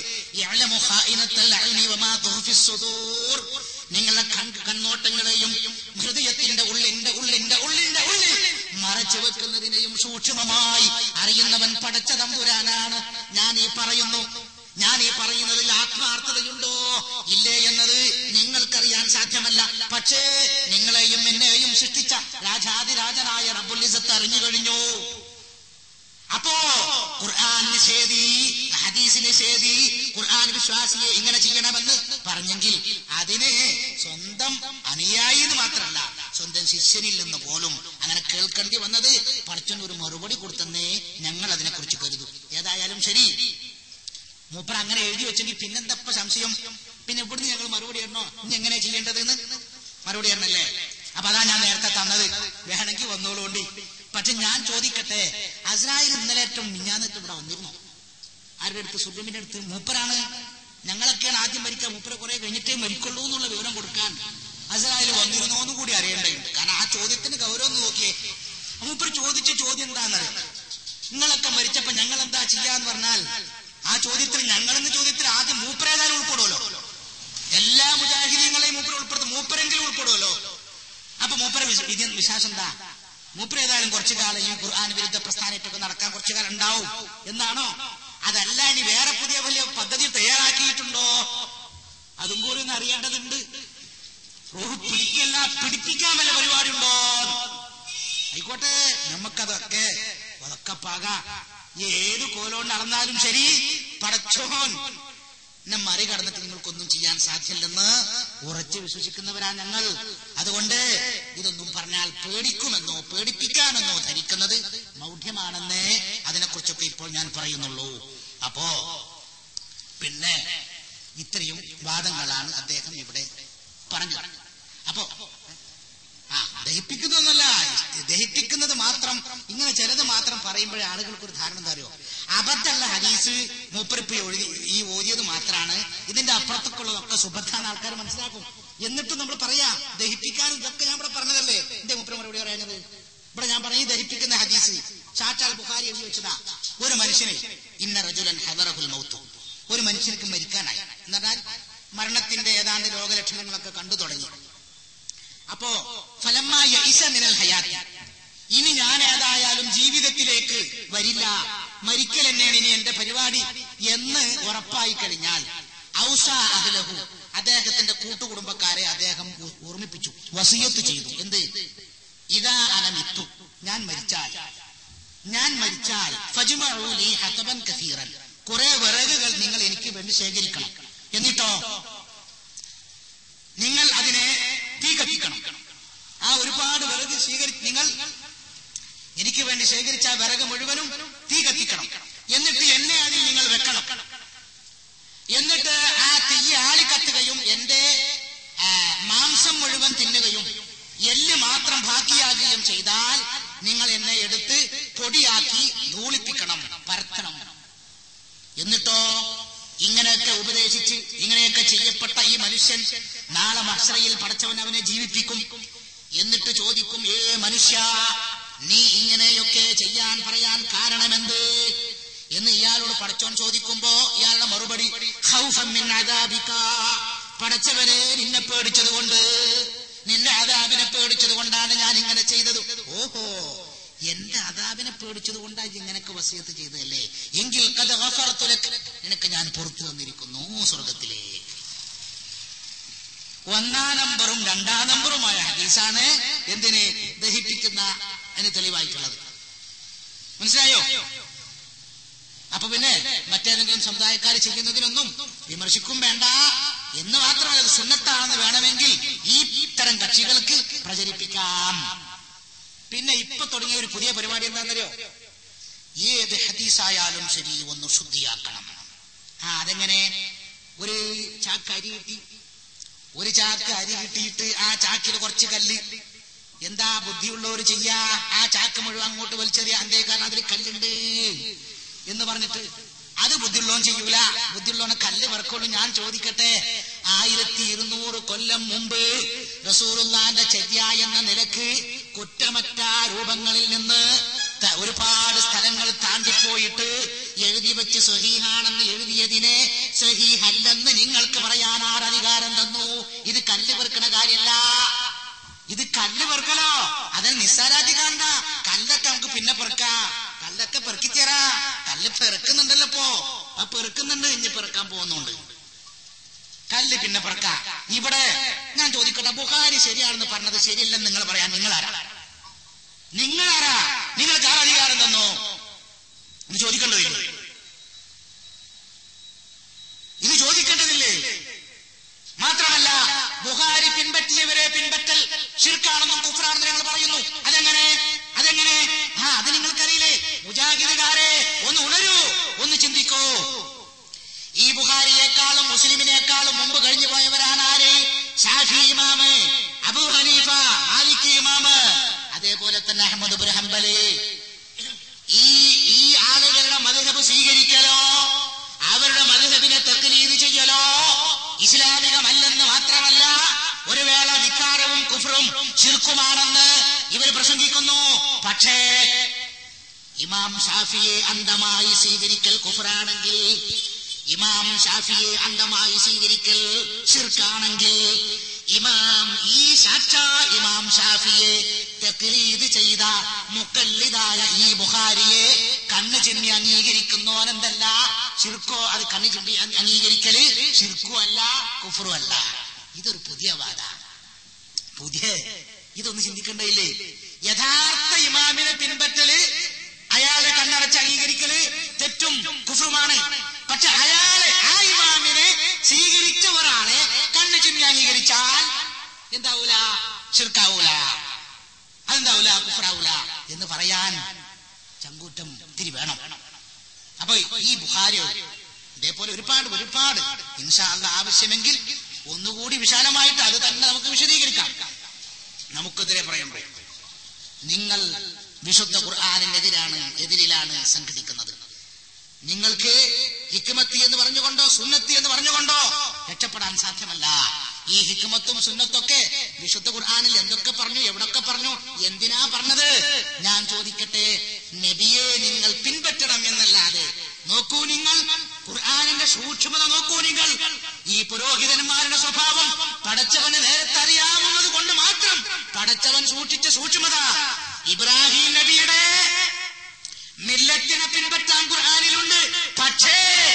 നിങ്ങളുടെ കണ്ണോട്ടങ്ങളെയും ഹൃദയത്തിന്റെ ഉള്ളിന്റെ ഉള്ളിന്റെ ഉള്ളിന്റെ ഉള്ളിൽ മറച്ചു വെക്കുന്നതിനെയും സൂക്ഷ്മമായി അറിയുന്നവൻ പടച്ച തമ്പുരാനാണ്. ഞാൻ ഈ പറയുന്നു ഞാൻ ഈ പറയുന്നതിൽ ആത്മാർത്ഥതയുണ്ടോ ഇല്ലേ എന്നത് നിങ്ങൾക്കറിയാൻ സാധ്യമല്ല. പക്ഷേ നിങ്ങളെയും എന്നെയും സൃഷ്ടിച്ച രാജാതിരാജനായ റബ്ബുൽ ഇസ്സത്ത് അറിഞ്ഞു കഴിഞ്ഞു. അപ്പോ ഖുർആൻ നിഷേധി, ഹദീസ് നിഷേധി, ഖുർആൻ വിശ്വാസിയെ ഇങ്ങനെ ചെയ്യണമെന്ന് പറഞ്ഞെങ്കിൽ അതിന് സ്വന്തം അനുയായി എന്ന് മാത്രമല്ല സ്വന്തം ശിഷ്യനിൽ നിന്ന് പോലും അങ്ങനെ കേൾക്കേണ്ടി വന്നത് പടച്ചോൻ ഒരു മറുപടി കൊടുത്തെന്നേ ഞങ്ങൾ അതിനെ കുറിച്ച് കരുതും. ഏതായാലും ശരി, മൂപ്പർ അങ്ങനെ എഴുതി വെച്ചെങ്കിൽ പിന്നെന്തപ്പ സംശയം? പിന്നെ ഇവിടുന്ന് ഞങ്ങൾ മറുപടി ഇടണോ? ഇനി എങ്ങനെ ചെയ്യേണ്ടതെന്ന് മറുപടി ഇടണല്ലേ? അപ്പൊ അതാ ഞാൻ നേരത്തെ തന്നത്. വേണമെങ്കിൽ വന്നോളുകൊണ്ട്. പക്ഷെ ഞാൻ ചോദിക്കട്ടെ, അസ്രായേൽ ഇന്നലെ ഏറ്റവും മിഞ്ഞാന്നിട്ട് ഇവിടെ വന്നിരുന്നു. ആരുടെ അടുത്ത്? സുബ്രമിന്റെ അടുത്ത്. മൂപ്പരാണ്. ഞങ്ങളൊക്കെയാണ് ആദ്യം മരിക്കുക, മൂപ്പരെ കുറെ കഴിഞ്ഞിട്ടേ മരിക്കുള്ളൂ എന്നുള്ള വിവരം കൊടുക്കാൻ അസ്രായേൽ വന്നിരുന്നോ എന്ന് കൂടി അറിയേണ്ടതുണ്ട്. കാരണം ആ ചോദ്യത്തിന് ഗൗരവം നോക്കിയേ. മൂപ്പർ ചോദിച്ച ചോദ്യം എന്താണെന്നറിയാം? നിങ്ങളൊക്കെ മരിച്ചപ്പോ ഞങ്ങൾ എന്താ ചെയ്യാന്ന് പറഞ്ഞാൽ ആ ചോദ്യത്തിൽ ഞങ്ങളെന്ന ചോദ്യത്തിൽ ആദ്യം മൂപ്പരേതായാലും ഉൾപ്പെടുമല്ലോ. എല്ലാ മുജാഹിദീങ്ങളെയും മൂപ്പർ ഉൾപ്പെടുത്തും, മൂപ്പരെങ്കിലും ഉൾപ്പെടുമല്ലോ. അപ്പൊ മൂപ്പര വിശ്വാസം എന്താ? മൂപ്പരേതായാലും കുറച്ചു കാലം ഈ ഖുർആൻ വിരുദ്ധ പ്രസ്ഥാനത്തൊക്കെ നടക്കാൻ കുറച്ചു കാലം ഉണ്ടാവും എന്നാണോ? അതല്ല ഇനി വേറെ പുതിയ വലിയ പദ്ധതി തയ്യാറാക്കിയിട്ടുണ്ടോ? അതും കൂടി ഒന്ന് അറിയേണ്ടതുണ്ട്. റൂഹ് പിടിക്കല്ല, പിടിപ്പിക്കാൻ വല്ല പരിപാടി ഉണ്ടോ? ആയിക്കോട്ടെ, നമുക്കതൊക്കെ അതൊക്കെ പാകാം. ഏത് കോലോണ്ട് നടന്നാലും ശരി, പടച്ചോൻ എന്നെ മറികടന്നിട്ട് നിങ്ങൾക്കൊന്നും ചെയ്യാൻ സാധ്യമില്ലെന്ന് ഉറച്ചു വിശ്വസിക്കുന്നവരാ ഞങ്ങൾ. അതുകൊണ്ട് ഇതൊന്നും പറഞ്ഞാൽ പേടിക്കുമെന്നോ പേടിപ്പിക്കാമെന്നോ ധരിക്കുന്നത് മൗഢ്യമാണെന്നേ അതിനെക്കുറിച്ചൊക്കെ ഇപ്പോൾ ഞാൻ പറയുന്നുള്ളൂ. അപ്പോ പിന്നെ ഇത്രയും വാദങ്ങളാണ് അദ്ദേഹം ഇവിടെ പറഞ്ഞത്. അപ്പോ ആ ദഹിപ്പിക്കുന്നൊന്നല്ല, ദഹിപ്പിക്കുന്നത് മാത്രം ഇങ്ങനെ ചിലത് മാത്രം പറയുമ്പോഴേ ആളുകൾക്ക് ഒരു ധാരണ എന്താ അറിയോ? അബദ്ധമുള്ള ഹദീസ് മൂപ്പരിപ്പ് ഈ ഓതിയത് മാത്രമാണ്, ഇതിന്റെ അപ്പുറത്തേക്കുള്ളതൊക്കെ സുബദ്ധാന്ന് ആൾക്കാർ മനസ്സിലാക്കും. എന്നിട്ടും നമ്മൾ പറയാ ദഹിപ്പിക്കാനും ഇതൊക്കെ ഞാൻ ഇവിടെ പറഞ്ഞതല്ലേ. എന്റെ മൂപ്പര് മറുപടി പറയുന്നത് ഇവിടെ ഞാൻ പറഞ്ഞ ഈ ദഹിപ്പിക്കുന്ന ഹദീസ് സാക്ഷാൽ ബുഖാരി എഴുതി വെച്ചതാ. ഒരു മനുഷ്യന് ഇന്ന റജുലൻ ഹദറഹുൽ മൗത്ത്, ഒരു മനുഷ്യർക്ക് മരിക്കാനായി എന്നാൽ മരണത്തിന്റെ ഏതാണ്ട് രോഗലക്ഷണങ്ങളൊക്കെ കണ്ടു തുടങ്ങി. അപ്പോ ഫലമായ ഇസ മിനൽ ഹയാത്തി, ഇനി ഞാൻ ഏതായാലും ജീവിതത്തിലേക്ക് വരില്ല, മരിക്കൽ തന്നെയാണ് ഇനി എന്റെ പരിപാടി എന്ന് ഉറപ്പായി കഴിഞ്ഞാൽ ഔസ അഹ്ലഹു, അദ്ദേഹത്തിന്റെ കൂട്ടുകുടുംബക്കാരെ അദ്ദേഹം ഓർമ്മിപ്പിച്ചു, വസിയത്ത് ചെയ്തു. എന്ത്? ഇദാ അനമിത്തു, ഞാൻ മരിച്ചാൽ ഞാൻ മരിച്ചാൽ ഫജ്മഉ ലി ഹതബൻ കസീറൻ, കുറെ വിറകുകൾ നിങ്ങൾ എനിക്ക് വേണ്ടി ശേഖരിക്കണം. എന്നിട്ടോ നിങ്ങൾ അതിനെ തീ കത്തിക്കണം. ആ ഒരുപാട് വിറക് സ്വീകരി നിങ്ങൾ എനിക്ക് വേണ്ടി ശേഖരിച്ച വിറക് മുഴുവനും തീ കത്തിക്കണം, എന്നിട്ട് എന്നെ അതിൽ നിങ്ങൾ വെക്കണം, എന്നിട്ട് ആ തീ ആളിക്കത്തുകയും എന്റെ മാംസം മുഴുവൻ തിന്നുകയും എല്ല് മാത്രം ബാക്കിയാകുകയും ചെയ്താൽ നിങ്ങൾ എന്നെ എടുത്ത് പൊടിയാക്കി ധൂളിപ്പിക്കണം, പരത്തണം. എന്നിട്ടോ ഇങ്ങനെയൊക്കെ ഉപദേശിച്ച് ഇങ്ങനെയൊക്കെ ചെയ്യപ്പെട്ട ഈ മനുഷ്യൻ നാളെ മഹ്ശറയിൽ പടച്ചവൻ അവനെ ജീവിപ്പിക്കും. എന്നിട്ട് ചോദിക്കും, ഏ മനുഷ്യ, നീ ഇങ്ങനെയൊക്കെ ചെയ്യാൻ പറയാൻ കാരണമെന്ത് എന്ന് ഇയാളോട് പടച്ചോൻ ചോദിക്കുമ്പോ ഇയാളുടെ മറുപടി, ഖൗഫൻ മിൻ അദാബിക, പടച്ചവനെ നിന്നെ പേടിച്ചത് കൊണ്ട്, നിന്റെ അദാബിനെ പേടിച്ചത് കൊണ്ടാണ് ഞാൻ ഇങ്ങനെ ചെയ്തത്. ഓഹോ, എന്റെ അദാബിനെ പേടിച്ചത് കൊണ്ടാണ് ഇങ്ങനെയൊക്കെ വസിയത്ത് ചെയ്തതല്ലേ, എങ്കിൽ ഖദ് ഗഫർതു ലക, നിനക്ക് ഞാൻ പുറത്തു തന്നിരിക്കുന്നു സ്വർഗത്തിലെ. ഒന്നാം നമ്പറും രണ്ടാം നമ്പറുമായ ഹദീസാണ് എന്തിന് ദഹിപ്പിക്കുന്ന അതിന് തെളിവായിട്ടുള്ളത്. മനസ്സിലായോ? അപ്പൊ പിന്നെ മറ്റേതെങ്കിലും സമുദായക്കാർ ചെയ്യുന്നതിനൊന്നും വിമർശിക്കും വേണ്ട എന്ന് മാത്രമല്ല, അത് സുന്നത്താണെന്ന് വേണമെങ്കിൽ ഈ ഇത്തരം കക്ഷികൾക്ക് പ്രചരിപ്പിക്കാം. പിന്നെ ഇപ്പൊ തുടങ്ങിയ ഒരു പുതിയ പരിപാടി എന്താണെന്നറിയോ? ഏത് ഹദീസായാലും ശരി ഒന്ന് ശുദ്ധിയാക്കണം. ആ അതെങ്ങനെ? ഒരു ചാക്ക് അരി കിട്ടി, ഒരു ചാക്ക് അരി കിട്ടിയിട്ട് ആ ചാക്കിൽ കുറച്ച് കല്ല്, എന്താ ബുദ്ധിയുള്ളവർ ചെയ്യാ? ആ ചാക്ക് മുഴുവൻ അങ്ങോട്ട് വലിച്ചെറിയ, എന്തേ? കാരണം അതിൽ കല്ലുണ്ട് എന്ന് പറഞ്ഞിട്ട്. അത് ബുദ്ധിയുള്ളവൻ ചെയ്യൂല, ബുദ്ധിയുള്ളവനെ കല്ല് വർക്കുള്ളൂ. ഞാൻ ചോദിക്കട്ടെ, ആയിരത്തി ഇരുന്നൂറ് കൊല്ലം മുമ്പ് റസൂലുള്ളാന്റെ ചര്യ എന്ന നിലക്ക് കുറ്റമറ്റ രൂപങ്ങളിൽ നിന്ന് ഒരുപാട് സ്ഥലങ്ങൾ താണ്ടിപ്പോയിട്ട് എഴുതി വെച്ച് സഹീഹാണെന്ന് എഴുതിയതിനെ സഹീഹല്ലെന്ന് നിങ്ങൾക്ക് പറയാൻ ആരധികാരം തന്നു? ഇത് കല്ല് പെറുക്കണ കാര്യല്ല, ഇത് കല്ല് പെറുക്കലോ അതിന് നിസ്സാരാറ്റി കാണണ്ട. കല്ലൊക്കെ നമുക്ക് പിന്നെ പെറുക്കാം, കല്ലൊക്കെ പെറുക്കിച്ചേരാ. കല്ല് പെറുക്കുന്നുണ്ടല്ലോ, ഇപ്പോ ആ പെറുക്കുന്നുണ്ട്, ഇനി പെറുക്കാൻ പോകുന്നുണ്ട്. കല്ല് പിന്നെ പെറുക്കാം. ഇവിടെ ഞാൻ ചോദിക്കട്ടെ, ബുഖാരി ശരിയാണെന്ന് പറഞ്ഞത് ശരിയല്ലെന്ന് നിങ്ങൾ പറയാൻ നിങ്ങളാരാ? നിങ്ങളാരാ? നിങ്ങൾക്ക് ആർ അധികാരം തന്നോ? ഇത് ചോദിക്കേണ്ടതില്ലേ? ഇത് ചോദിക്കേണ്ടതില്ലേ? മാത്രമല്ല, ബുഖാരി പിൻപറ്റിയവരെ പിൻപറ്റൽ ശിർക്കാണെന്നും കുഫ്റാണെന്നും ഞങ്ങൾ പറയുന്നു. അതെങ്ങനെ? അതെങ്ങനെ? ആ അത് നിങ്ങൾക്കറിയില്ലേ? മുജാഹിദുകാരെ ഒന്ന് ഉണരൂ, ഒന്ന് ചിന്തിക്കൂ. ഈ ബുഖാരിയേക്കാളും മുസ്ലിമിനേക്കാളും മുമ്പ് കഴിഞ്ഞു പോയവരാണ് ആര്? ശാഫി ഇമാമ്, അബൂ ഹനീഫ, മാലിക് ഇമാമ്, അതേപോലെ തന്നെ അഹ്മദ് ഇബ്നു ഹംബല്. ഈ ഈ ആളുകളുടെ മദ്ഹബ് സ്വീകരിക്കലോ അവരുടെ മദ്ഹബിനെ തഖ്ലീദ് ചെയ്യലോ ഇസ്ലാമികമല്ലെന്ന് മാത്രമല്ല, ഒരു വേള ധിക്കാരവും കുഫ്റും ശിർക്കുമാണെന്ന് ഇവർ പ്രസംഗിക്കുന്നു. പക്ഷേ ഇമാം ഷാഫിയെ അന്ധമായി സ്വീകരിക്കൽ കുഫ്റാണെങ്കിൽ, ഇമാം ഷാഫിയെ അന്ധമായി സ്വീകരിക്കൽ ശിർക്കാണെങ്കിൽ, ഇമാം ഈ സാക്ഷാ ഇമാം ഷാഫിയെ തഖ്ലീദ് ചെയ്ത മുഖല്ലിദായ ഈ ബുഖാരിയെ കണ്ണ് ചിമ്മി അംഗീകരിക്കുന്നവനെന്തല്ല ശിർക്കോ? അത് കണ്ണ് ചിമ്മി അംഗീകരിക്കല് ശിർക്കു അല്ല, കുഫ്റും അല്ല. ഇതൊരു പുതിയ വാദ, പുതിയ ഇതൊന്നും ചിന്തിക്കണ്ടയില്ലേ? യഥാർത്ഥ ഇമാമിനെ പിൻപറ്റല്, അയാളെ കണ്ണടച്ച് അംഗീകരിക്കല് തെറ്റും കുഫ്റുമാണ്. പക്ഷെ അയാളെ ആ ഇമാമിനെ സ്വീകരിച്ച ഒരാളെ കണ്ണ് ചിമ്മി അംഗീകരിച്ചാൽ എന്താവൂല? ശിർക്കാവൂല, അതെന്താവൂല? കുഫ്റാവൂല എന്ന് പറയാൻ ചങ്കൂറ്റം ഇത്തിരി വേണം. അപ്പൊ ഈ ബുഖാരി ഇതേപോലെ ഒരുപാട് ഒരുപാട് ഇൻഷാ അല്ലാഹ് ആവശ്യമെങ്കിൽ ഒന്നുകൂടി വിശാലമായിട്ട് അത് തന്നെ നമുക്ക് വിശദീകരിക്കാം. നമുക്കെതിരെ പറയാൻ പറയും, നിങ്ങൾ വിശുദ്ധ ഖുർആനിനെതിരാണ്, എതിരിലാണ് സംഘടിക്കുന്നത്. നിങ്ങൾക്ക് ഹിക്മത്ത് എന്ന് പറഞ്ഞുകൊണ്ടോ സുന്നത്ത് എന്ന് പറഞ്ഞുകൊണ്ടോ രക്ഷപ്പെടാൻ സാധ്യമല്ല. ഈ ഹിക്മത്തും സുന്നത്തൊക്കെ വിശുദ്ധ ഖുർആനിൽ എന്തൊക്കെ പറഞ്ഞു, എവിടൊക്കെ പറഞ്ഞു, എന്തിനാ പറഞ്ഞത്? ഞാൻ ചോദിക്കട്ടെ, നബിയെ നിങ്ങൾ പിൻപറ്റണം എന്നല്ലാതെ. നോക്കൂ, നിങ്ങൾ ഖുർആനിന്റെ സൂക്ഷ്മത നോക്കൂ. നിങ്ങൾ ഈ പുരോഹിതന്മാരുടെ സ്വഭാവം പടച്ചവന് നേരത്തെ അറിയാവുന്നത് കൊണ്ട് മാത്രം പടച്ചവൻ സൂക്ഷിച്ച സൂക്ഷ്മത. ഇബ്രാഹിം നബിയുടെ മില്ലത്തിനെ പിൻപറ്റാൻ ഖുർആനിലുണ്ട്. പക്ഷേ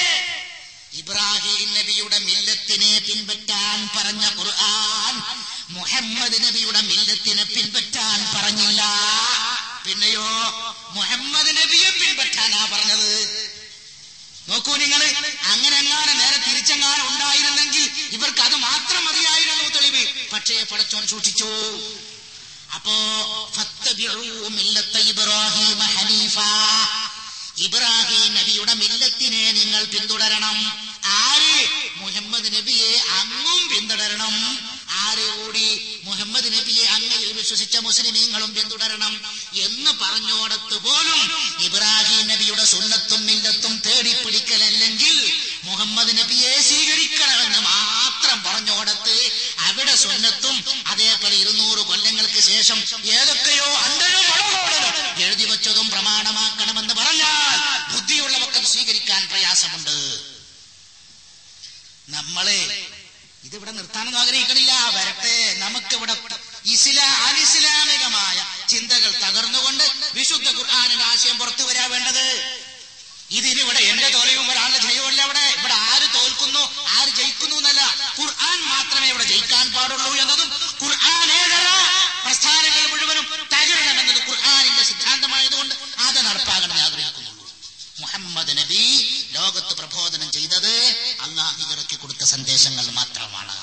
ഇബ്രാഹിം നബിയുടെ മില്ലത്തിനെ പിൻപറ്റാൻ പറഞ്ഞ ഖുർആൻ മുഹമ്മദ് നബിയുടെ മില്ലത്തിനെ പിൻപറ്റാൻ പറഞ്ഞില്ല. പിന്നെയോ മുഹമ്മദ് നബിയെ പിൻപറ്റാനാ പറഞ്ഞത്. നോക്കൂ നിങ്ങൾ, അങ്ങനെ എങ്ങാനും നേരെ തിരിച്ചെങ്ങാനും ഉണ്ടായിരുന്നെങ്കിൽ ഇവർക്ക് അത് മാത്രം മതിയായിരുന്നു തെളിവ്. പക്ഷേ പടച്ചോൻ സൂക്ഷിച്ചു. അപ്പോ ഫത്തബിഉ മില്ലത്ത ഇബ്രാഹീമ ഹനീഫാ, ഇബ്രാഹിം നബിയുടെ മില്ലത്തിനെ നിങ്ങൾ പിന്തുടരണം. ആര്? മുഹമ്മദ് നബിയെ അങ്ങും പിന്തുടരണം. ആര് കൂടി? മുഹമ്മദ് നബിയെ അങ്ങയിൽ വിശ്വസിച്ച മുസ്ലിമീങ്ങളും പിന്തുടരണം എന്ന് പറഞ്ഞോടത്ത് പോലും ഇബ്രാഹിം നബിയുടെ സുന്നത്തും മില്ലത്തും തേടിപ്പിടിക്കലല്ലെങ്കിൽ മുഹമ്മദ് നബിയെ സ്വീകരിക്കണമെന്ന് മാത്രം പറഞ്ഞോടത്ത് അവിടെ സുന്നത്തും അതേപോലെ ഇരുന്നൂറ് കൊല്ലങ്ങൾക്ക് ശേഷം ഏതൊക്കെയോ അണ്ടനും പടകോടനും എഴുതി വച്ചതും പ്രമാണമാക്കണമെന്ന് പറഞ്ഞാൽ ബുദ്ധിയുള്ളവർക്ക് സ്വീകരിക്കാൻ പ്രയാസമുണ്ട്. നമ്മളെ ഇതിവിടെ നിർത്താനൊന്നും ആഗ്രഹിക്കണില്ല, വരട്ടെ. നമുക്കിവിടെ ഇസ്ലാ അനിസ്ലാമികമായ ചിന്തകൾ തകർന്നുകൊണ്ട് വിശുദ്ധ ഖുർആനിന്റെ ആശയം പുറത്തു വരാ വേണ്ടത്. ഇതിനിവിടെ എന്റെ തോൽവിയും ഒരാളുടെ ജയവുമല്ല. ഇവിടെ ഇവിടെ ആര് തോൽക്കുന്നു ആര് ജയിക്കുന്നു എന്നല്ല, ഖുർആൻ മാത്രമേ ഇവിടെ ജയിക്കാൻ പാടുള്ളൂ എന്നതും ഖുർആനേതര പ്രസ്ഥാനങ്ങൾ മുഴുവനും തകരണമെന്നത് ഖുർആനിന്റെ സിദ്ധാന്തമായതുകൊണ്ട് അത് നടപ്പാകണമെന്ന് ആഗ്രഹിക്കുന്നുള്ളൂ. മുഹമ്മദ് നബി ലോകത്ത് പ്രബോധനം ചെയ്തത് അല്ലാഹു ഇറക്കി കൊടുത്ത സന്ദേശങ്ങൾ മാത്രമാണ്.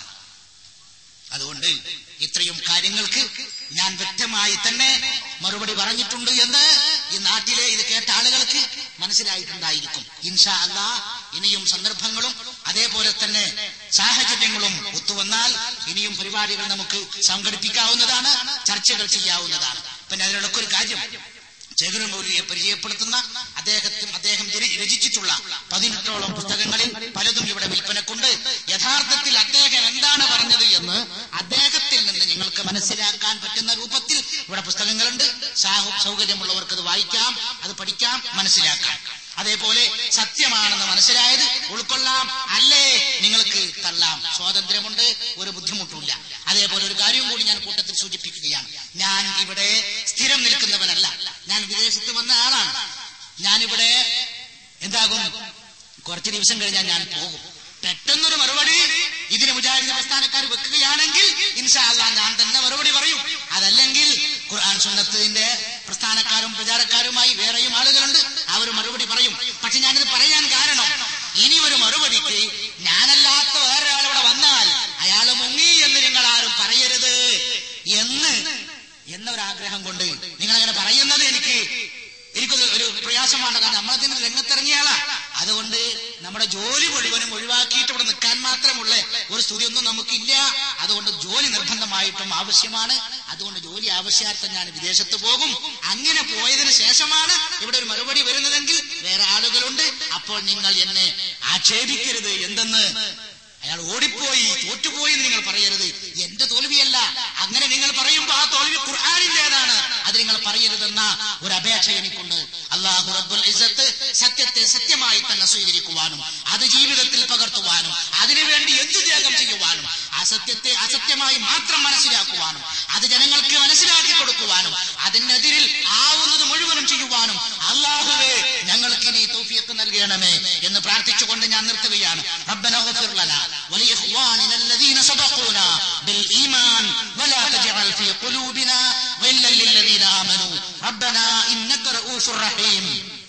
അതുകൊണ്ട് ഇത്രയും കാര്യങ്ങൾക്ക് ഞാൻ വ്യക്തമായി തന്നെ മറുപടി പറഞ്ഞിട്ടുണ്ട് എന്ന് ഈ നാട്ടിലെ ഇത് കേട്ട ആളുകൾക്ക് മനസ്സിലായിട്ടുണ്ടായിരിക്കും. ഇൻഷാ അല്ലാഹ് ഇനിയും സന്ദർഭങ്ങളും അതേപോലെ തന്നെ സാഹചര്യങ്ങളും ഒത്തുവന്നാൽ ഇനിയും പരിപാടികൾ നമുക്ക് സംഘടിപ്പിക്കാവുന്നതാണ്, ചർച്ചകൾ ചെയ്യാവുന്നതാണ്. പിന്നെ അതിനൊക്കെ ഒരു കാര്യം, ചേകനൂർ മൗലവിയെ പരിചയപ്പെടുത്തുന്ന അദ്ദേഹത്തിന് അദ്ദേഹം രചിച്ചിട്ടുള്ള പതിനെട്ടോളം പുസ്തകങ്ങളിൽ പലതും ഇവിടെ വിൽപ്പനക്കുണ്ട്. യഥാർത്ഥത്തിൽ അദ്ദേഹം എന്താണ് പറഞ്ഞത് എന്ന് അദ്ദേഹത്തിൽ നിന്ന് നിങ്ങൾക്ക് മനസ്സിലാക്കാൻ പറ്റുന്ന രൂപത്തിൽ ഇവിടെ പുസ്തകങ്ങളുണ്ട്. സൗകര്യമുള്ളവർക്ക് അത് വായിക്കാം, അത് പഠിക്കാം, മനസ്സിലാക്കാം. അതേപോലെ സത്യമാണെന്ന് മനസ്സിലായത് ഉൾക്കൊള്ളാം, അല്ലേ നിങ്ങൾക്ക് തള്ളാം. സ്വാതന്ത്ര്യമുണ്ട്, ഒരു ബുദ്ധിമുട്ടില്ല. അതേപോലെ ഒരു കാര്യം കൂടി ഞാൻ കൂട്ടത്തിൽ സൂചിപ്പിക്കുകയാണ്. ഞാൻ ഇവിടെ സ്ഥിരം നിൽക്കുന്നവനല്ല, ഞാൻ വിദേശത്ത് വന്ന ആളാണ്. ഞാനിവിടെ എന്താകും, കുറച്ച് ദിവസം കഴിഞ്ഞാൽ ഞാൻ പോകും. പെട്ടെന്നൊരു മറുപടി ഇതിന് മുജാഹിദ് പ്രസ്ഥാനക്കാർ വെക്കുകയാണെങ്കിൽ ഇൻഷാ അല്ലാഹ് ഞാൻ തന്നെ മറുപടി പറയും. അതല്ലെങ്കിൽ ഖുർആൻ സുന്നത്തിന്റെ പ്രസ്ഥാനക്കാരും പ്രചാരക്കാരുമായി വേറെയും ആളുകളുണ്ട്, അവർ മറുപടി പറയും. പക്ഷെ ഞാനിത് പറയാൻ കാരണം, ഇനി ഒരു മറുപടിക്ക് ഞാനല്ലാത്ത വേറെ ആളിവിടെ വന്നാൽ അയാൾ മുങ്ങി എന്ന് നിങ്ങൾ ആരും പറയരുത് എന്ന് എന്നൊരാഗ്രഹം കൊണ്ട് നിങ്ങളങ്ങനെ പറയുന്നത് എനിക്ക് എനിക്കൊരു ഒരു പ്രയാസമാണ്. കാരണം നമ്മളതിന് രംഗത്തിറങ്ങിയാളാ. അതുകൊണ്ട് നമ്മുടെ ജോലി മുഴുവനും ഒഴിവാക്കിയിട്ട് ഇവിടെ നിൽക്കാൻ മാത്രമുള്ള ഒരു സ്തുതിയൊന്നും നമുക്കില്ല. അതുകൊണ്ട് ജോലി നിർബന്ധമായിട്ടും ആവശ്യമാണ്. അതുകൊണ്ട് ജോലി ആവശ്യാർത്ഥം ഞാൻ വിദേശത്ത് പോകും. അങ്ങനെ പോയതിന് ശേഷമാണ് ഇവിടെ ഒരു മറുപടി വരുന്നതെങ്കിൽ വേറെ ആളുകളുണ്ട്. അപ്പോൾ നിങ്ങൾ എന്നെ ആക്ഷേപിക്കരുത്. എന്തെന്ന്, അയാൾ ഓടിപ്പോയി തോറ്റുപോയി എന്ന് നിങ്ങൾ പറയരുത്. എന്റെ തോൽവിയല്ല. അങ്ങനെ നിങ്ങൾ പറയുമ്പോൾ ആ തോൽവി ഖുർആനിന്റേതാണ്, അത് നിങ്ങൾ പറയരുതെന്ന ഒരു അപേക്ഷ എനിക്കുണ്ട്. അല്ലാഹു റബ്ബുൽ ഇസ്സത്ത് സത്യത്തെ സത്യമായി തന്നെ സ്വീകരിക്കുവാനും അത് ജീവിതത്തിൽ പകർത്തുവാനും അതിനുവേണ്ടി എന്തു ത്യാഗം ചെയ്യുവാനും അസത്യത്തെ അസത്യമായി മാത്രം മനസ്സിലാക്കുവാനും അത് ജനങ്ങൾക്ക് മനസ്സിലാക്കി കൊടുക്കുവാനും അതിനെതിരിൽ ആവുന്നത് മുഴുവനും ചെയ്യുവാനും അല്ലാഹുവേ ഞങ്ങൾക്ക് നീ തൗഫീഖ് നൽകണമേ എന്ന് പ്രാർത്ഥിച്ചുകൊണ്ട് ഞാൻ നിർത്തുകയാണ്. റബ്ബനാ ഗഫിർ ലനാ വലിഇഖ്വാനിനാ الذين سبقونا بالإيمان ولا تجعل في قلوبنا غلا للذين آمنوا ربنا إنك رؤوف رحيم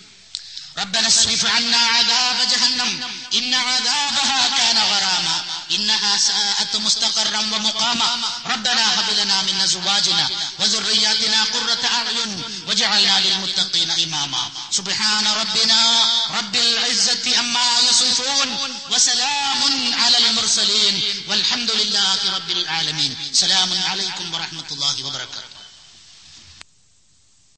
ربنا اصرف عنا عذاب جهنم إن عذابها كان غراما إنها ساءت مستقرا ومقاما ربنا هب لنا من أزواجنا وذرياتنا قرة أعين واجعلنا للمتقين إماما سبحان ربنا رب العزة عما يصفون وسلام على المرسلين والحمد لله رب العالمين. سلام عليكم ورحمة الله وبركاته.